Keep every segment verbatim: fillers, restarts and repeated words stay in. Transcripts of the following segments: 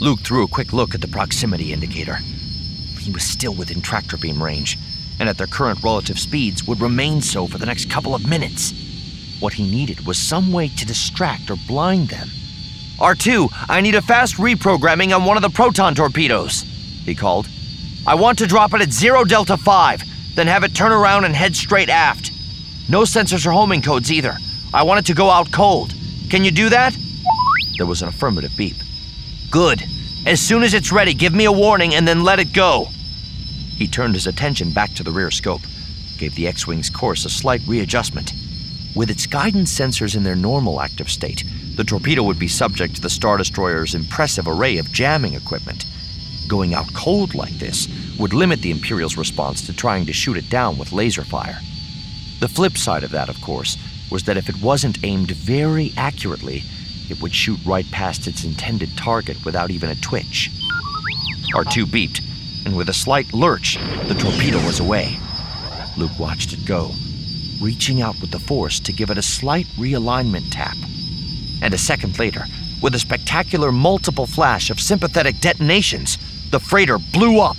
Luke threw a quick look at the proximity indicator. He was still within tractor beam range, and at their current relative speeds would remain so for the next couple of minutes. What he needed was some way to distract or blind them. R two, I need a fast reprogramming on one of the proton torpedoes, he called. I want to drop it at zero Delta five, then have it turn around and head straight aft. No sensors or homing codes either. I want it to go out cold. Can you do that? There was an affirmative beep. Good. As soon as it's ready, give me a warning and then let it go. He turned his attention back to the rear scope, gave the X-Wing's course a slight readjustment. With its guidance sensors in their normal active state, the torpedo would be subject to the Star Destroyer's impressive array of jamming equipment. Going out cold like this would limit the Imperial's response to trying to shoot it down with laser fire. The flip side of that, of course, was that if it wasn't aimed very accurately, it would shoot right past its intended target without even a twitch. R two beeped, and with a slight lurch, the torpedo was away. Luke watched it go, reaching out with the force to give it a slight realignment tap. And a second later, with a spectacular multiple flash of sympathetic detonations, the freighter blew up.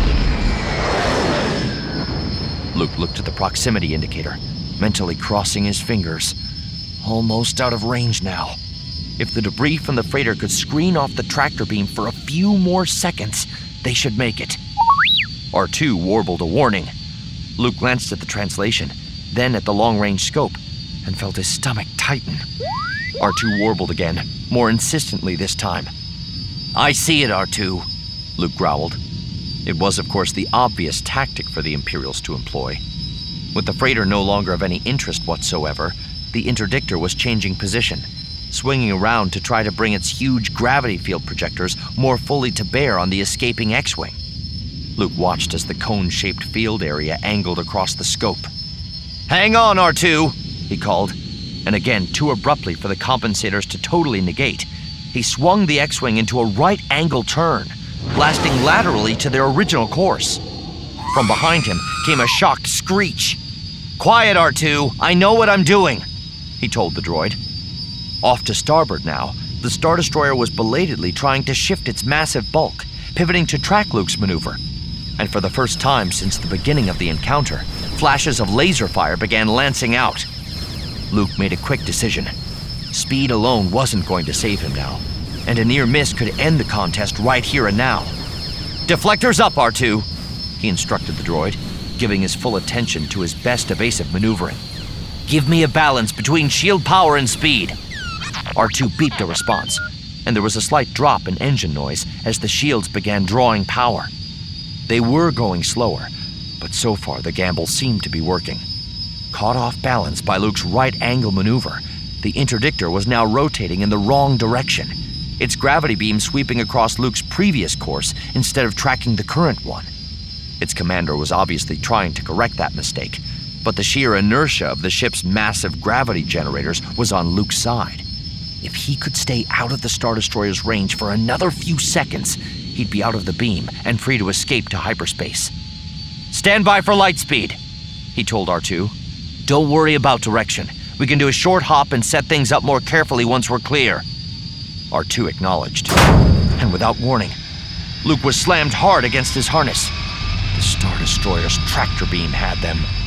Luke looked at the proximity indicator, mentally crossing his fingers. Almost out of range now. If the debris from the freighter could screen off the tractor beam for a few more seconds, they should make it. R two warbled a warning. Luke glanced at the translation, then at the long-range scope, and felt his stomach tighten. R two warbled again, more insistently this time. I see it, R two, Luke growled. It was, of course, the obvious tactic for the Imperials to employ. With the freighter no longer of any interest whatsoever, the interdictor was changing position, swinging around to try to bring its huge gravity field projectors more fully to bear on the escaping X-Wing. Luke watched as the cone-shaped field area angled across the scope. Hang on, R two, he called, and again, too abruptly for the compensators to totally negate, he swung the X-Wing into a right-angle turn, blasting laterally to their original course. From behind him came a shocked screech. Quiet, R two, I know what I'm doing, he told the droid. Off to starboard now, the Star Destroyer was belatedly trying to shift its massive bulk, pivoting to track Luke's maneuver. And for the first time since the beginning of the encounter, flashes of laser fire began lancing out. Luke made a quick decision. Speed alone wasn't going to save him now, and a near miss could end the contest right here and now. Deflectors up, R two, he instructed the droid, giving his full attention to his best evasive maneuvering. Give me a balance between shield power and speed. R two beeped a response, and there was a slight drop in engine noise as the shields began drawing power. They were going slower, but so far the gamble seemed to be working. Caught off balance by Luke's right-angle maneuver, the interdictor was now rotating in the wrong direction, its gravity beam sweeping across Luke's previous course instead of tracking the current one. Its commander was obviously trying to correct that mistake, but the sheer inertia of the ship's massive gravity generators was on Luke's side. If he could stay out of the Star Destroyer's range for another few seconds, he'd be out of the beam and free to escape to hyperspace. Stand by for light speed, he told R two. Don't worry about direction. We can do a short hop and set things up more carefully once we're clear. R two acknowledged, and without warning, Luke was slammed hard against his harness. The Star Destroyer's tractor beam had them.